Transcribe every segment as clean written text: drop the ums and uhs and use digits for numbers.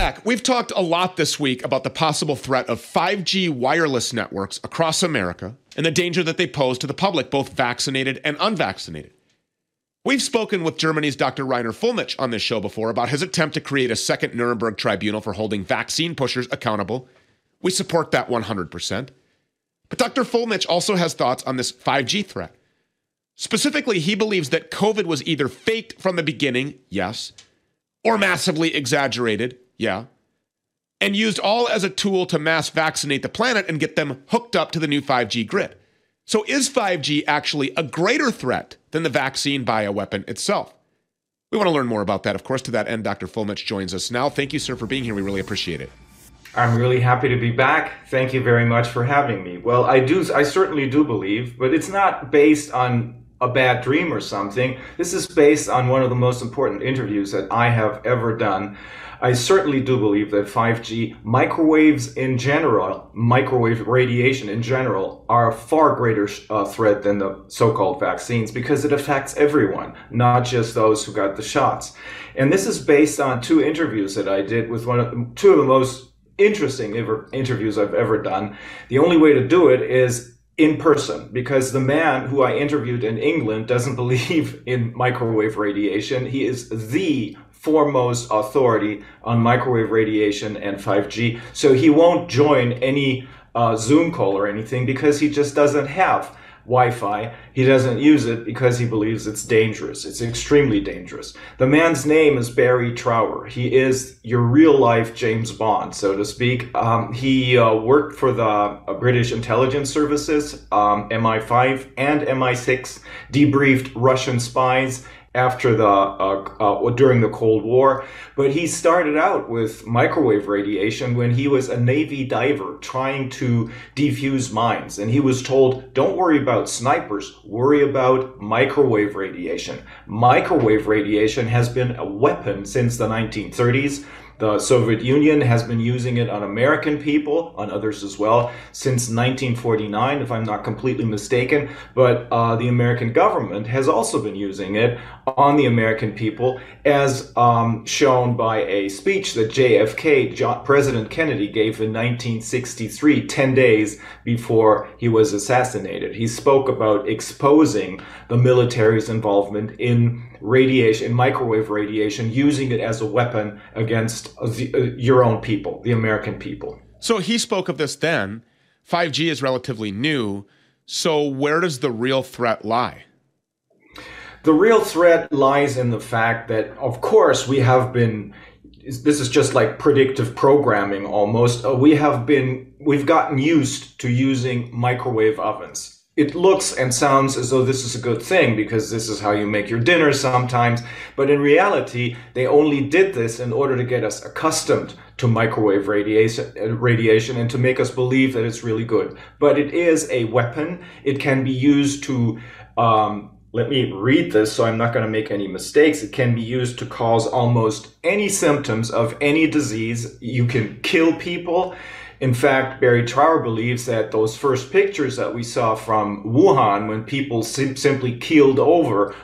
back. We've talked a lot this week about the possible threat of 5G wireless networks across America and the danger that they pose to the public, both vaccinated and unvaccinated. We've spoken with Germany's Dr. Rainer Fulmich on this show before about his attempt to create a second Nuremberg tribunal for holding vaccine pushers accountable. We support that 100%. But Dr. Fulmich also has thoughts on this 5G threat. Specifically, he believes that COVID was either faked from the beginning, yes, or massively exaggerated, yeah, and used all as a tool to mass vaccinate the planet and get them hooked up to the new 5G grid. So is 5G actually a greater threat than the vaccine bioweapon itself? We want to learn more about that. Of course, to that end, Dr. Fulmich joins us now. Thank you, sir, for being here. We really appreciate it. I'm really happy to be back. Thank you very much for having me. Well, I certainly do believe, but it's not based on a bad dream or something. This is based on one of the most important interviews that I have ever done. I certainly do believe that 5G, microwaves in general, microwave radiation in general, are a far greater threat than the so-called vaccines because it affects everyone, not just those who got the shots. And this is based on two interviews that I did with two of the most interesting interviews I've ever done. The only way to do it is in person, because the man who I interviewed in England doesn't believe in microwave radiation. He is the foremost authority on microwave radiation and 5G. So he won't join any Zoom call or anything because he just doesn't have Wi-Fi. He doesn't use it because he believes it's dangerous. It's extremely dangerous. The man's name is Barry Trower. He is your real life James Bond, so to speak. He worked for the British intelligence services, MI5 and MI6, debriefed Russian spies after during the Cold War. But he started out with microwave radiation when he was a Navy diver trying to defuse mines. And he was told, don't worry about snipers, worry about microwave radiation. Microwave radiation has been a weapon since the 1930s. The Soviet Union has been using it on American people, on others as well, since 1949, if I'm not completely mistaken. But the American government has also been using it on the American people, as shown by a speech that President Kennedy gave in 1963, 10 days before he was assassinated. He spoke about exposing the military's involvement in radiation, microwave radiation, using it as a weapon against your own people, the American people. So he spoke of this then. 5G is relatively new. So where does the real threat lie? The real threat lies in the fact that, of course, this is just like predictive programming almost. We've gotten used to using microwave ovens. It looks and sounds as though this is a good thing because this is how you make your dinner sometimes. But in reality, they only did this in order to get us accustomed to microwave radiation and to make us believe that it's really good. But it is a weapon. It can be used to, let me read this so I'm not going to make any mistakes. It can be used to cause almost any symptoms of any disease. You can kill people. In fact, Barry Trower believes that those first pictures that we saw from Wuhan, when people simply keeled over,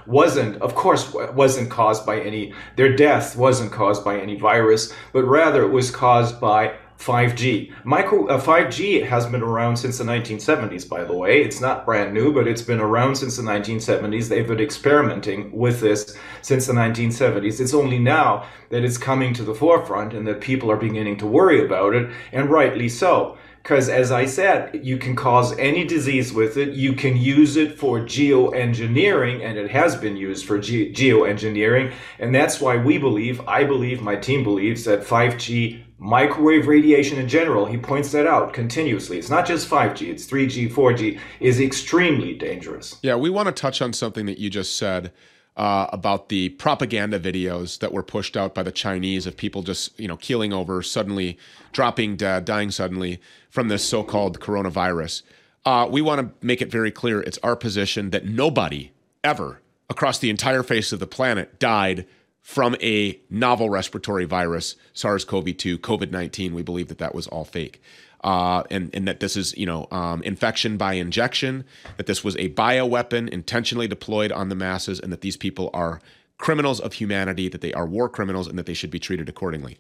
their death wasn't caused by any virus, but rather it was caused by 5G. 5G has been around since the 1970s, by the way. It's not brand new, but it's been around since the 1970s. They've been experimenting with this since the 1970s. It's only now that it's coming to the forefront and that people are beginning to worry about it, and rightly so. Because as I said, you can cause any disease with it. You can use it for geoengineering, and it has been used for geoengineering. And that's why I believe, my team believes that 5G, microwave radiation in general, he points that out continuously. It's not just 5G, it's 3G, 4G, is extremely dangerous. Yeah, we want to touch on something that you just said about the propaganda videos that were pushed out by the Chinese of people just, keeling over, suddenly dropping dead, dying suddenly from this so-called coronavirus. We want to make it very clear, it's our position that nobody ever across the entire face of the planet died from a novel respiratory virus, SARS-CoV-2, COVID-19. We believe that was all fake. And that this is, infection by injection, that this was a bioweapon intentionally deployed on the masses, and that these people are criminals of humanity, that they are war criminals, and that they should be treated accordingly.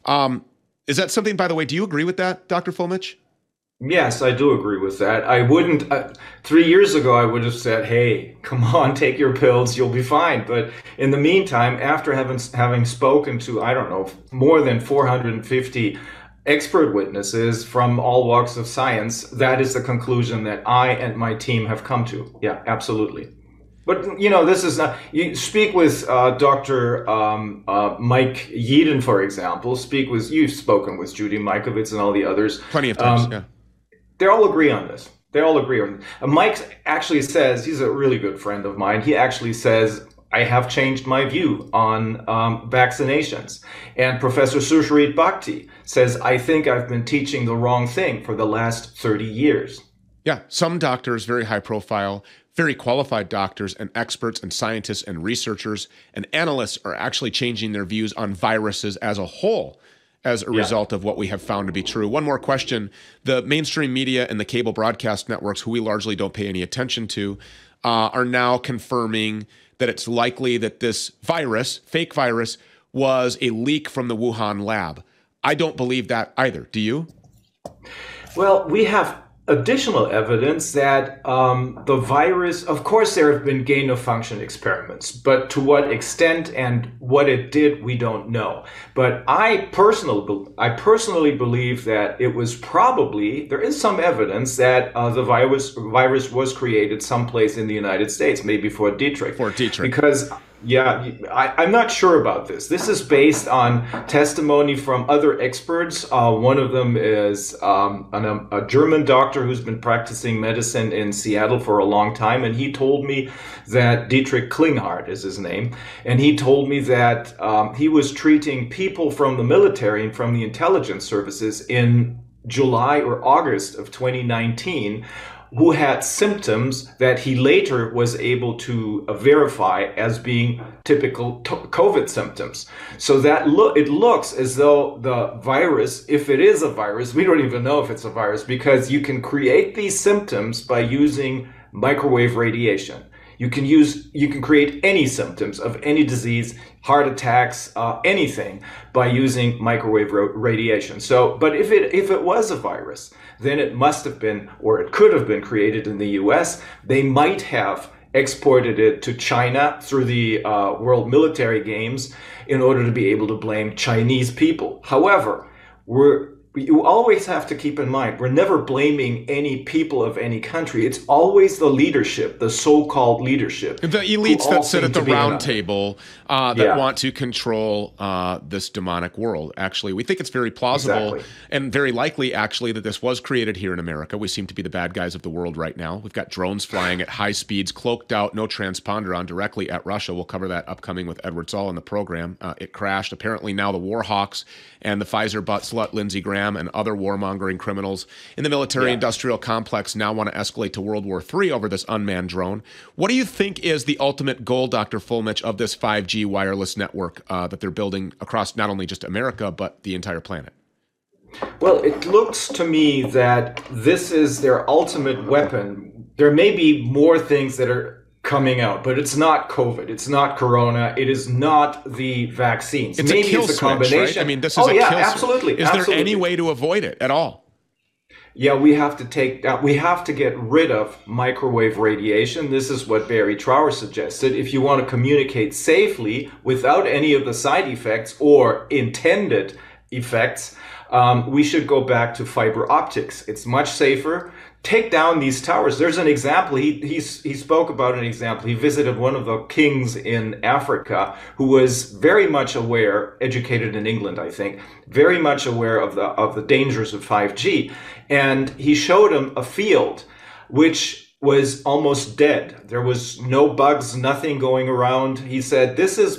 Is that something, by the way, do you agree with that, Dr. Fulmich? Yes, I do agree with that. I wouldn't, 3 years ago, I would have said, hey, come on, take your pills, you'll be fine. But in the meantime, after having spoken to, I don't know, more than 450 expert witnesses from all walks of science, that is the conclusion that I and my team have come to. Yeah, absolutely. But, you know, this is not, you speak with Dr. Mike Yeadon, for example, you've spoken with Judy Mikovits and all the others. Plenty of times, yeah. They all agree on this. They all agree on it. Mike actually says, he's a really good friend of mine. He actually says, I have changed my view on vaccinations. And Professor Sushrit Bhakti says, I think I've been teaching the wrong thing for the last 30 years. Yeah, some doctors, very high profile, very qualified doctors and experts and scientists and researchers and analysts are actually changing their views on viruses as a whole as a result of what we have found to be true. One more question. The mainstream media and the cable broadcast networks, who we largely don't pay any attention to, are now confirming that it's likely that this virus, fake virus, was a leak from the Wuhan lab. I don't believe that either. Do you? Well, we have additional evidence that the virus, of course, there have been gain of function experiments, but to what extent and what it did, we don't know. But I personally believe that it was probably, there is some evidence that the virus was created someplace in the United States, maybe Fort Detrick. Fort Detrick. Because I'm not sure about this. This is based on testimony from other experts. One of them is a German doctor who's been practicing medicine in Seattle for a long time, and he told me that Dietrich Klinghardt is his name, and he told me that he was treating people from the military and from the intelligence services in July or August of 2019 who had symptoms that he later was able to verify as being typical COVID symptoms. So that it looks as though the virus, if it is a virus, we don't even know if it's a virus, because you can create these symptoms by using microwave radiation. You can create any symptoms of any disease, heart attacks, anything by using microwave radiation. So, but if it was a virus, then it must have been, or it could have been created in the US. They might have exported it to China through the World Military Games in order to be able to blame Chinese people. However, you always have to keep in mind, we're never blaming any people of any country. It's always the leadership, the so-called leadership. The elites that sit at the round table that want to control this demonic world. Actually, we think it's very plausible and very likely, actually, that this was created here in America. We seem to be the bad guys of the world right now. We've got drones flying at high speeds, cloaked out, no transponder on, directly at Russia. We'll cover that upcoming with Edward Zoll in the program. It crashed. Apparently now the war hawks and the Pfizer butt slut Lindsey Graham and other warmongering criminals in the military-industrial complex now want to escalate to World War III over this unmanned drone. What do you think is the ultimate goal, Dr. Fulmich, of this 5G wireless network that they're building across not only just America, but the entire planet? Well, it looks to me that this is their ultimate weapon. There may be more things that are coming out, but it's not COVID, it's not Corona, it is not the vaccines. It's maybe a kill it's a switch, combination. right? I mean, this is a kill absolutely. switch. Is there any way to avoid it at all? Yeah, we have to get rid of microwave radiation. This is what Barry Trower suggested. If you want to communicate safely without any of the side effects or intended effects, we should go back to fiber optics. It's much safer. Take down these towers. There's an example. He spoke about an example. He visited one of the kings in Africa who was very much aware, educated in England, I think, very much aware of the dangers of 5G. And he showed him a field which was almost dead. There was no bugs, nothing going around. He said,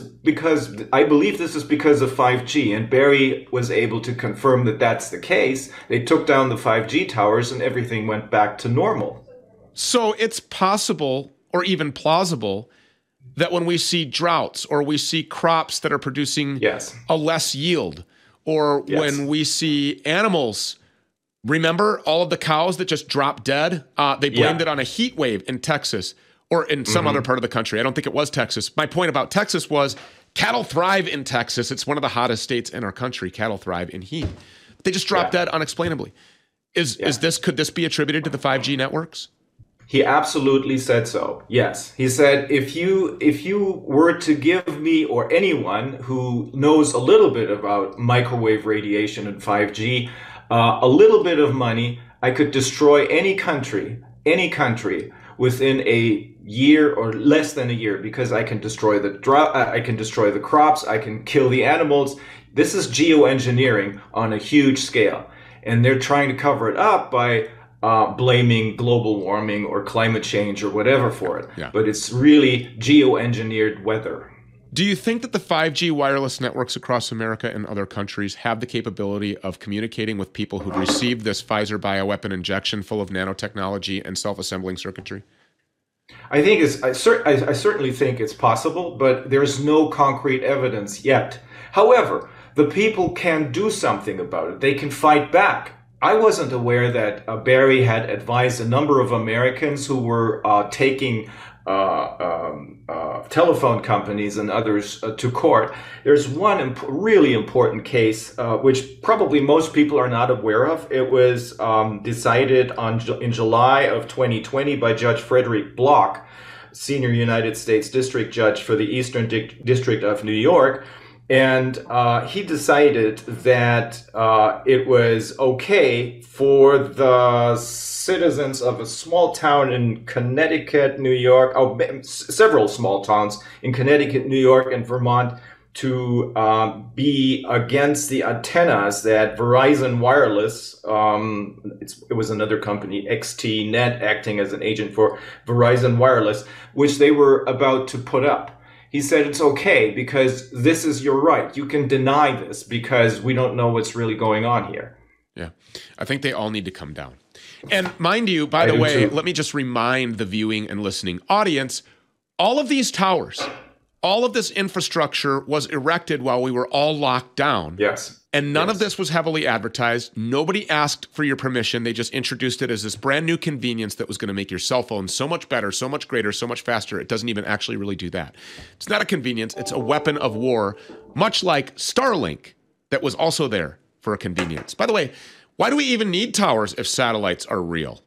I believe this is because of 5G. And Barry was able to confirm that that's the case. They took down the 5G towers and everything went back to normal. So it's possible, or even plausible, that when we see droughts or we see crops that are producing a less yield, or when we see animals, remember all of the cows that just dropped dead? They blamed it on a heat wave in Texas. or in some other part of the country. I don't think it was Texas. My point about Texas was cattle thrive in Texas. It's one of the hottest states in our country. Cattle thrive in heat. They just dropped dead unexplainably. Could this be attributed to the 5G networks? He absolutely said so. Yes. He said, if you were to give me or anyone who knows a little bit about microwave radiation and 5G, a little bit of money, I could destroy any country within a year or less than a year, because I can destroy the crops, I can kill the animals. This is geoengineering on a huge scale. And they're trying to cover it up by blaming global warming or climate change or whatever for it. Yeah. But it's really geoengineered weather. Do you think that the 5G wireless networks across America and other countries have the capability of communicating with people who've received this Pfizer bioweapon injection full of nanotechnology and self-assembling circuitry? I certainly think it's possible, but there's no concrete evidence yet. However, the people can do something about it. They can fight back. I wasn't aware that Barry had advised a number of Americans who were taking telephone companies and others to court. There's one really important case, which probably most people are not aware of. It was decided in July of 2020 by Judge Frederick Block, senior United States District Judge for the Eastern District of New York. And he decided that it was okay for the citizens of a small town in Connecticut, New York, several small towns in Connecticut, New York, and Vermont to be against the antennas that Verizon Wireless, it was another company, XTNet, acting as an agent for Verizon Wireless, which they were about to put up. He said it's okay because this is your right. You can deny this because we don't know what's really going on here. Yeah, I think they all need to come down. And mind you, by the way, let me just remind the viewing and listening audience, all of these towers, all of this infrastructure was erected while we were all locked down. Yes. And none of this was heavily advertised. Nobody asked for your permission. They just introduced it as this brand new convenience that was going to make your cell phone so much better, so much greater, so much faster. It doesn't even actually really do that. It's not a convenience. It's a weapon of war, much like Starlink that was also there for a convenience. By the way, why do we even need towers if satellites are real?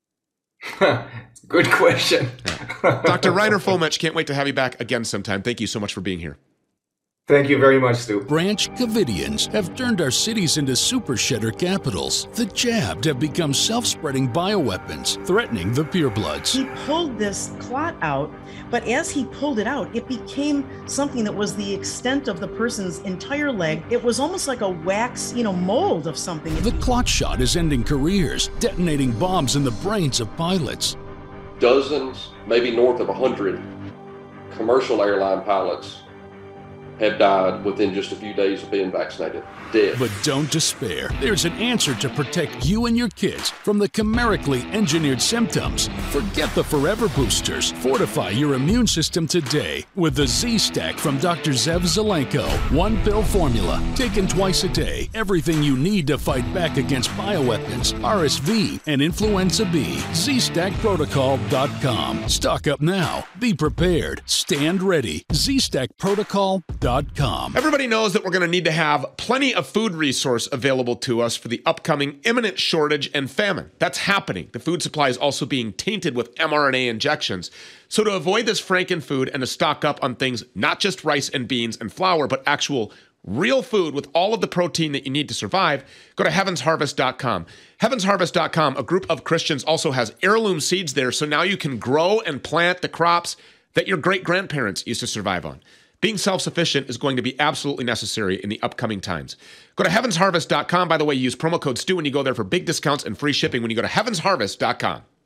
Good question. Dr. Reiner Fuellmich, can't wait to have you back again sometime. Thank you so much for being here. Thank you very much, Stu. Branch Covidians have turned our cities into super shedder capitals. The jabbed have become self-spreading bioweapons, threatening the purebloods. He pulled this clot out, but as he pulled it out, it became something that was the extent of the person's entire leg. It was almost like a wax, mold of something. The clot shot is ending careers, detonating bombs in the brains of pilots. Dozens, maybe north of 100 commercial airline pilots have died within just a few days of being vaccinated. Dead. But don't despair. There's an answer to protect you and your kids from the chimerically engineered symptoms. Forget the forever boosters. Fortify your immune system today with the Z-Stack from Dr. Zev Zelenko. One pill formula, taken twice a day. Everything you need to fight back against bioweapons, RSV, and influenza B. ZStackProtocol.com. Stock up now. Be prepared. Stand ready. ZStackProtocol.com. Everybody knows that we're going to need to have plenty of food resource available to us for the upcoming imminent shortage and famine. That's happening. The food supply is also being tainted with mRNA injections. So to avoid this frankenfood and to stock up on things, not just rice and beans and flour, but actual real food with all of the protein that you need to survive, go to heavensharvest.com. Heavensharvest.com, a group of Christians, also has heirloom seeds there, so now you can grow and plant the crops that your great-grandparents used to survive on. Being self-sufficient is going to be absolutely necessary in the upcoming times. Go to heavensharvest.com. By the way, use promo code STU when you go there for big discounts and free shipping when you go to heavensharvest.com.